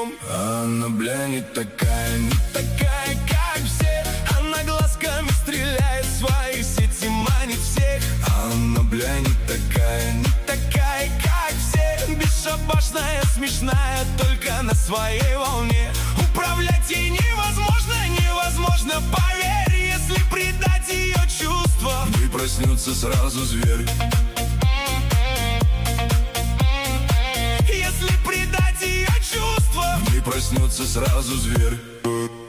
Она, бля, не такая, как все. Она глазками стреляет, в свои сети манит всех. Она, бля, не такая, как все. Бесшабашная, смешная, только на своей волне. Управлять ей невозможно, поверь. Если предать ее чувства, и проснется сразу зверь. Если предать ее чувства, и проснется сразу зверь.